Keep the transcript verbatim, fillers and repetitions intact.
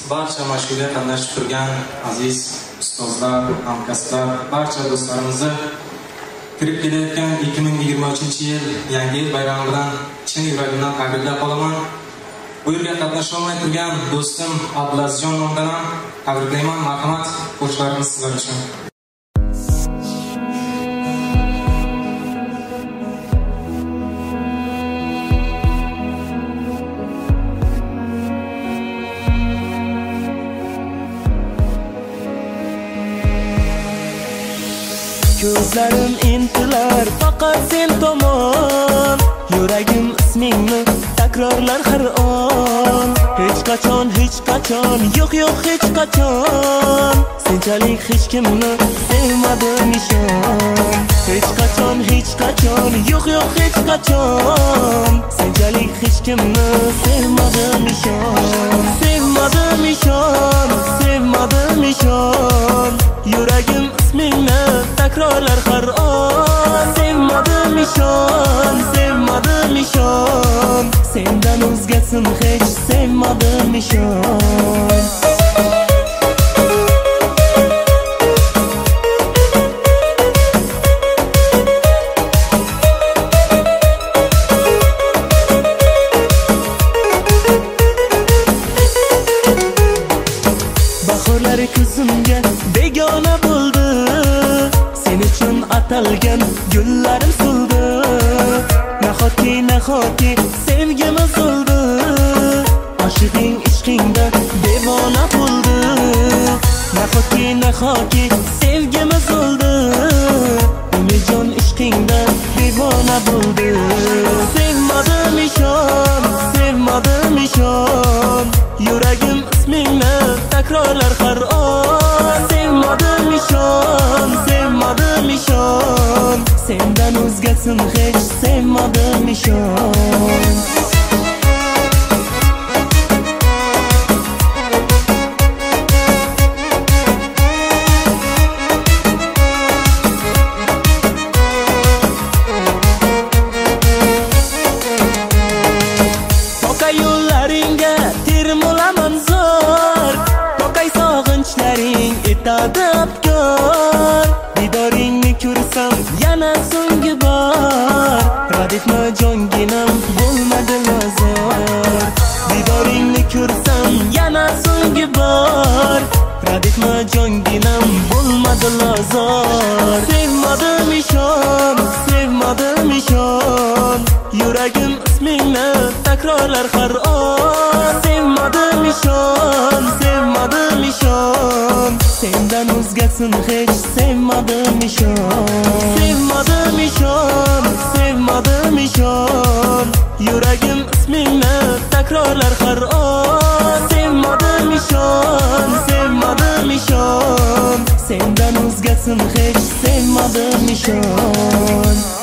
barcha mashg'ulotga qatnashib turgan aziz ustozlar, hamkasblar, barcha do'stlarimizni kirib kelayotgan ikki ming yigirma uchinchi yil yangi yil bayrami bilan chin yuragimdan tabriklab qolaman. Bu yerga qatnasha olmay turgan do'stim Abdulazizjon nomidan ham tabriklayman. Marhamat, qo'shiqlarimiz sizlar uchun. Ko'zlarim intilar faqat sen tomon, yuragim ismingni takrorlar har on. Hech qachon, hech qachon, yo'q yo'q hech qachon senchalik hech kimni sevmadim nishon. Hech qachon, hech qachon, yo'q yo'q hech qachon senchalik hech kimni sevmadim nishon. Sevmadim nishon, sevmadim nishon, yuragim ismingni takrorlar har on. Sevmadim nishon, sevmadim nishon, sendan o'zgasin hech sevmadim nishon. Bahorlar ko'zimga begona bo'ldi, sen uchun atalgan gullarim so'ldi. Nahotki, nahotki sevgimiz o'ldi, oshig'ing ishqingda devona bo'ldi. Nahotki, nahotki sevgimiz o'ldi, umijon ishqingda devona bo'ldi. Sevmadim ishon, sevmadim ishon, yuragim ismingni takrorlar har on. Sevmadim ishon, sevmadim ishon, sendan o'zgasin hech sevmadim ishon. Tokay yo'llaringga termulaman zor, tokay sog'inchlaring etadi abkor. Didoringni ko'rsam yana so'nggi bor, rad etma jonginam bo'lmadi lozor. Didoringni ko'rsam yana so'nggi bor, rad etma jonginam bo'lmadi lozor. Sevmadim ishon, sevmadim ishon, yuragim ismingni takrorlar har on. Sevmadim ishon, sevmadim ishon, sendan o'zgasin hech sevmadim ishon. Sevmadim ishon, sevmadim ishon, yuragim ismingni takrorlar har on. Sevmadim ishon, sevmadim ishon, sendan o'zgasin hech sevmadim ishon.